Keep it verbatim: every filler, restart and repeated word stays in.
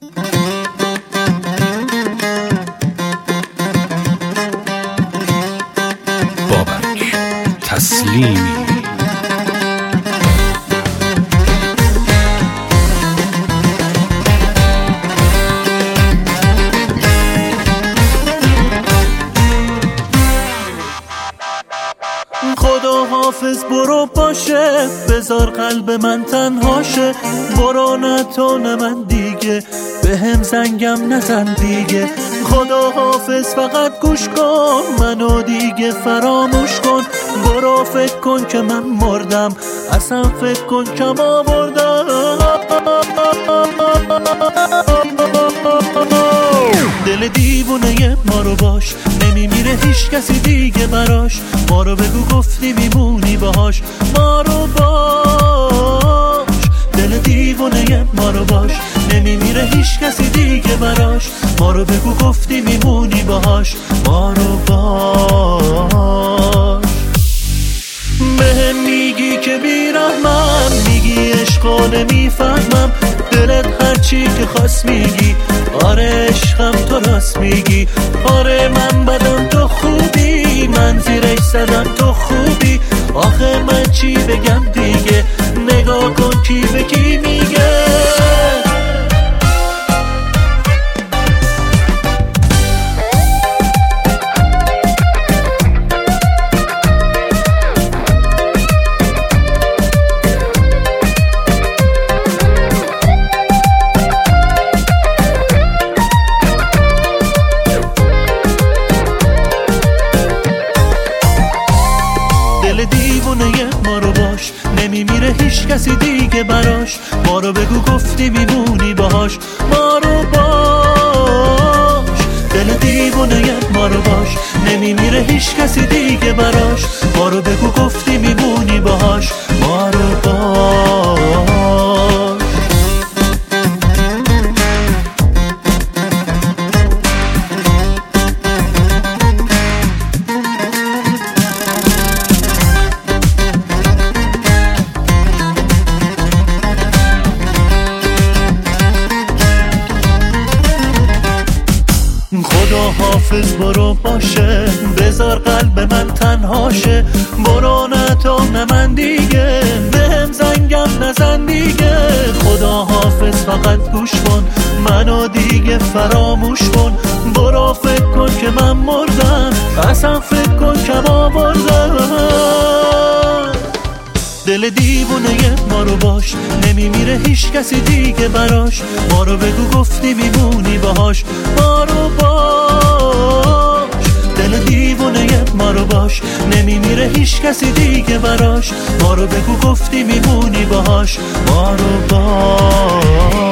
بابک تسلیمی. خدا حافظ برو باشه، بذار قلب من تنهاشه. برو نه تو نه من دیگه، به هم زنگم نزن دیگه. خدا حافظ فقط گوش کن، منو دیگه فراموش کن. برو فکر کن که من مردم، اصلا فکر کن کم آوردم. دل دیوونه ما رو باش، نمیمیره هیچ کسی دیگه براش. ما رو بگو گفتی میمونی باهاش، ما رو باش. دل دیوونه ما رو باش، نمیمیره هیچ کسی دیگه براش. ما رو بگو گفتی میمونی باهاش، ما رو باش. بهم میگی که بیرحمم، میگی عشقا نمیفهمم. دلت هرچی که خواست میگی، آره عشقم تو راست میگی. آره من بدم تو خوبی، من زیرش زدم تو خوبی. آخه من چی بگم دیگه، نگاه کن کی به کی میگه. دل دیوونه ما رو باش، نمیمیره هیچ کسی دیگه براش. ما رو بگو گفتی میمونی باهاش، ما رو باش. دل دیوونه ما رو باش، نمیمیره هیچ کسی دیگه براش. ما رو بگو گفتی میمونی باهاش، ما رو باش. خدا حافظ برو باشه، بذار قلب من تنهاشه. برو نه تو نه من دیگه، بهم زنگم نزن دیگه. خدا حافظ فقط گوش کن، منو دیگه فراموش کن. برو فکر کن که من مردم، اصلا فکر کن کم آوردم. دل دیوونه ما رو باش، نمیمیره هیچ کسی دیگه براش. ما رو بگو گفتی میمونی باهاش، ما رو باش. دل دیوونه ما رو باش، نمیمیره هیچ کسی دیگه براش. ما رو بگو گفتی میمونی باهاش، ما رو باش.